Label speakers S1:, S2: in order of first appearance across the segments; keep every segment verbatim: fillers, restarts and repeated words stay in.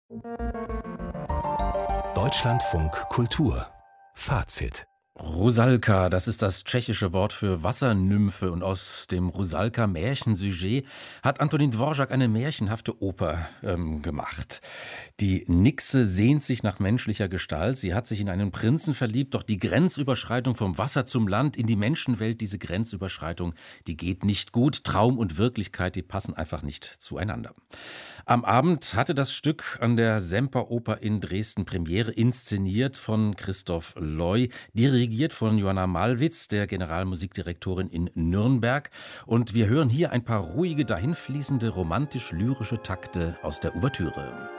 S1: Deutschlandfunk Kultur Fazit.
S2: Rusalka, das ist das tschechische Wort für Wassernymphe, und aus dem Rusalka-Märchensujet hat Antonín Dvořák eine märchenhafte Oper ähm, gemacht. Die Nixe sehnt sich nach menschlicher Gestalt, sie hat sich in einen Prinzen verliebt, doch die Grenzüberschreitung vom Wasser zum Land in die Menschenwelt, diese Grenzüberschreitung, die geht nicht gut. Traum und Wirklichkeit, die passen einfach nicht zueinander. Am Abend hatte das Stück an der Semperoper in Dresden Premiere, inszeniert von Christoph Loy, dirigiert von Joanna Malwitz, der Generalmusikdirektorin in Nürnberg. Und wir hören hier ein paar ruhige, dahinfließende, romantisch-lyrische Takte aus der Ouvertüre.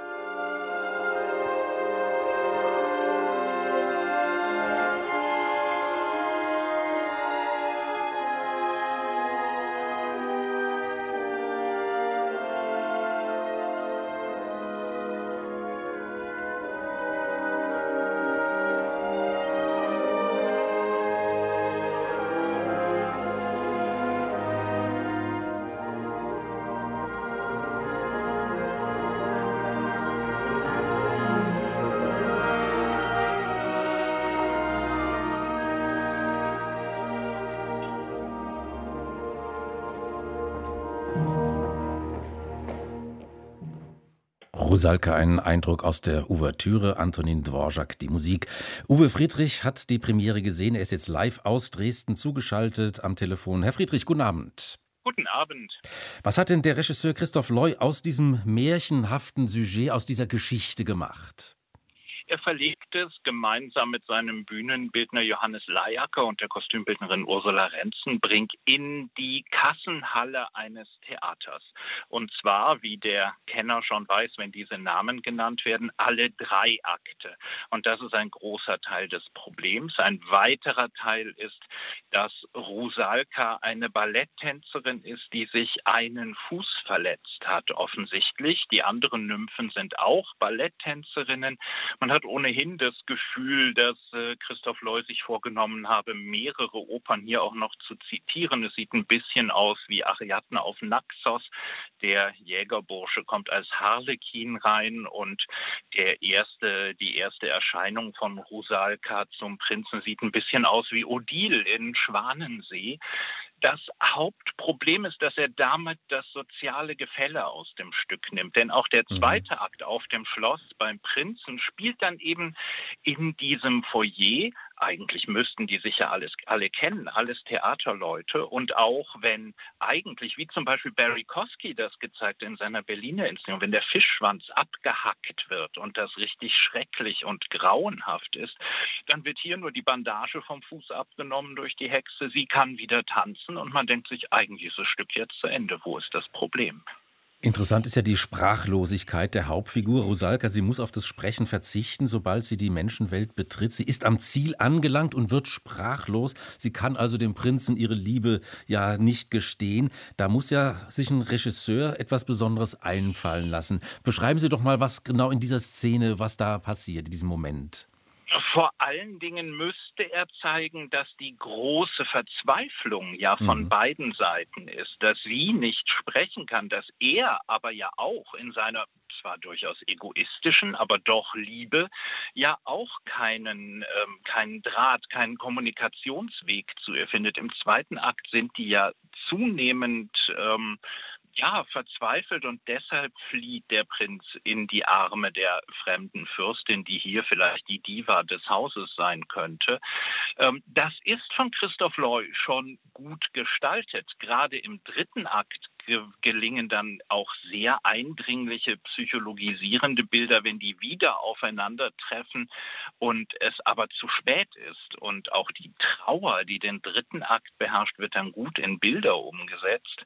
S2: Rusalka, ein Eindruck aus der Ouvertüre, Antonín Dvořák die Musik. Uwe Friedrich hat die Premiere gesehen, er ist jetzt live aus Dresden zugeschaltet am Telefon. Herr Friedrich, guten Abend.
S3: Guten Abend.
S2: Was hat denn der Regisseur Christoph Loy aus diesem märchenhaften Sujet, aus dieser Geschichte gemacht?
S3: Er verlegt es gemeinsam mit seinem Bühnenbildner Johannes Lajacker und der Kostümbildnerin Ursula Renzenbrink in die Kassenhalle eines Theaters. Und zwar, wie der Kenner schon weiß, wenn diese Namen genannt werden, alle drei Akte. Und das ist ein großer Teil des Problems. Ein weiterer Teil ist, dass Rusalka eine Balletttänzerin ist, die sich einen Fuß verletzt hat, offensichtlich. Die anderen Nymphen sind auch Balletttänzerinnen. Man hat ohnehin das Gefühl, dass äh, Christoph Loy sich vorgenommen habe, mehrere Opern hier auch noch zu zitieren. Es sieht ein bisschen aus wie Ariadne auf Naxos. Der Jägerbursche kommt als Harlekin rein und der erste, die erste Erscheinung von Rusalka zum Prinzen sieht ein bisschen aus wie Odile in Schwanensee. Das Hauptproblem ist, dass er damit das soziale Gefälle aus dem Stück nimmt. Denn auch der zweite Akt auf dem Schloss beim Prinzen spielt dann eben in diesem Foyer. Eigentlich müssten die sich ja alles, alle kennen, alles Theaterleute. Und auch wenn eigentlich, wie zum Beispiel Barry Kosky das gezeigt in seiner Berliner Inszenierung, wenn der Fischschwanz abgehackt wird und das richtig schrecklich und grauenhaft ist, dann wird hier nur die Bandage vom Fuß abgenommen durch die Hexe. Sie kann wieder tanzen und man denkt sich, eigentlich ist das Stück jetzt zu Ende. Wo ist das Problem?
S2: Interessant ist ja die Sprachlosigkeit der Hauptfigur Rusalka. Sie muss auf das Sprechen verzichten, sobald sie die Menschenwelt betritt. Sie ist am Ziel angelangt und wird sprachlos. Sie kann also dem Prinzen ihre Liebe ja nicht gestehen. Da muss ja sich ein Regisseur etwas Besonderes einfallen lassen. Beschreiben Sie doch mal, was genau in dieser Szene, was da passiert, in diesem Moment.
S3: Vor allen Dingen müsste er zeigen, dass die große Verzweiflung ja von mhm. beiden Seiten ist, dass sie nicht sprechen kann, dass er aber ja auch in seiner zwar durchaus egoistischen, aber doch Liebe ja auch keinen, ähm, keinen Draht, keinen Kommunikationsweg zu ihr findet. Im zweiten Akt sind die ja zunehmend ähm, Ja, verzweifelt und deshalb flieht der Prinz in die Arme der fremden Fürstin, die hier vielleicht die Diva des Hauses sein könnte. Ähm, das ist von Christoph Loy schon gut gestaltet. Gerade im dritten Akt ge- gelingen dann auch sehr eindringliche psychologisierende Bilder, wenn die wieder aufeinandertreffen und es aber zu spät ist. Und auch die Trauer, die den dritten Akt beherrscht, wird dann gut in Bilder umgesetzt.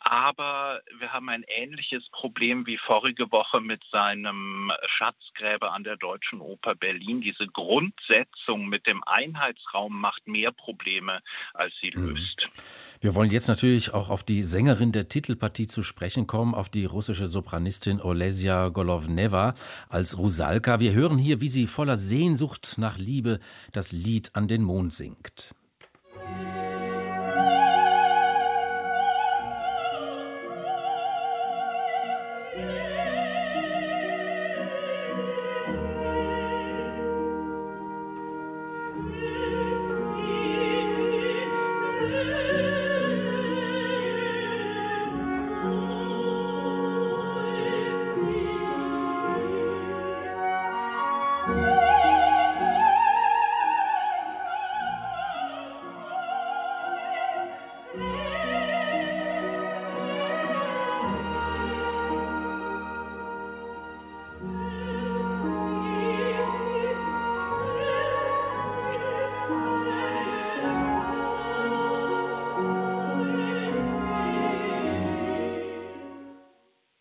S3: Aber wir haben ein ähnliches Problem wie vorige Woche mit seinem Schatzgräber an der Deutschen Oper Berlin. Diese Grundsetzung mit dem Einheitsraum macht mehr Probleme, als sie löst.
S2: Wir wollen jetzt natürlich auch auf die Sängerin der Titelpartie zu sprechen kommen, auf die russische Sopranistin Olesia Golovneva als Rusalka. Wir hören hier, wie sie voller Sehnsucht nach Liebe das Lied an den Mond singt.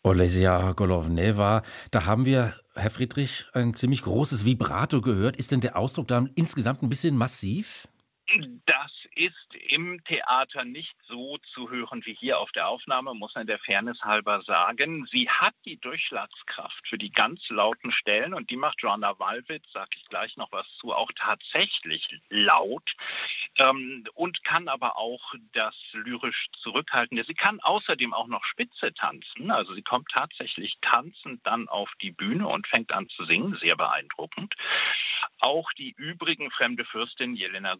S2: Olesja Golovnewa, da haben wir, Herr Friedrich, ein ziemlich großes Vibrato gehört. Ist denn der Ausdruck da insgesamt ein bisschen massiv?
S3: Das ist im Theater nicht so zu hören wie hier auf der Aufnahme, muss man der Fairness halber sagen. Sie hat die Durchschlagskraft für die ganz lauten Stellen und die macht Joanna Malwitz, sage ich gleich noch was zu, auch tatsächlich laut ähm, und kann aber auch das lyrisch Zurückhaltende. Sie kann außerdem auch noch Spitze tanzen, also sie kommt tatsächlich tanzend dann auf die Bühne und fängt an zu singen, sehr beeindruckend. Auch die übrigen Fremde Fürstin, Jelena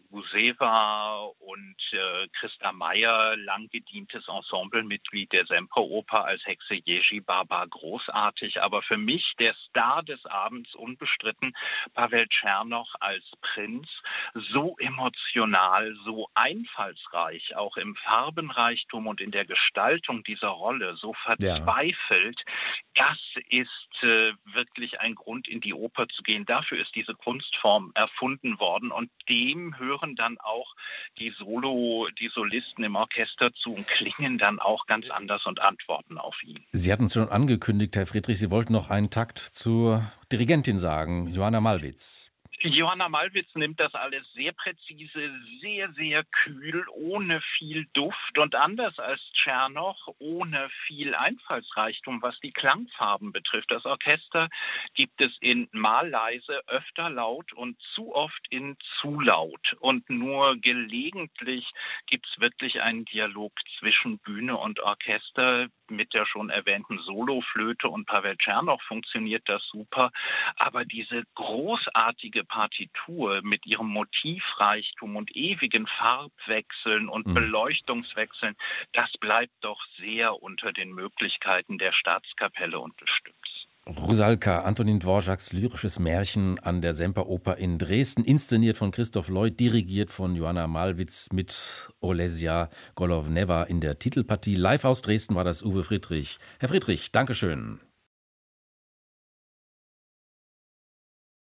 S3: Guseva und äh, Christa Meyer, lang gedientes Ensemblemitglied der Semperoper als Hexe Jerzy Baba, großartig. Aber für mich der Star des Abends unbestritten Pavel Czernoch als Prinz, so emotional, so einfallsreich, auch im Farbenreichtum und in der Gestaltung dieser Rolle, so verzweifelt. Ja. Das ist äh, wirklich ein Grund, in die Oper zu gehen. Dafür ist diese Kunstform erfunden worden und dem hören dann auch die Solo, die Solisten im Orchester zu und klingen dann auch ganz anders und antworten auf ihn.
S2: Sie hatten es schon angekündigt, Herr Friedrich, Sie wollten noch einen Takt zur Dirigentin sagen, Joanna Malwitz.
S3: Joanna Malwitz nimmt das alles sehr präzise, sehr, sehr kühl, ohne viel Duft und anders als Czernoch, ohne viel Einfallsreichtum, was die Klangfarben betrifft. Das Orchester gibt es in mal leise, öfter laut und zu oft in zu laut. Und nur gelegentlich gibt es wirklich einen Dialog zwischen Bühne und Orchester. Mit der schon erwähnten Soloflöte und Pavel Czernoch funktioniert das super. Aber diese großartige Partitur mit ihrem Motivreichtum und ewigen Farbwechseln und mhm. Beleuchtungswechseln, das bleibt doch sehr unter den Möglichkeiten der Staatskapelle und des Stücks.
S2: Rusalka, Antonín Dvořáks lyrisches Märchen an der Semperoper in Dresden, inszeniert von Christoph Lloyd, dirigiert von Joanna Malwitz mit Olesja Golovnewa in der Titelpartie. Live aus Dresden war das Uwe Friedrich. Herr Friedrich, Dankeschön.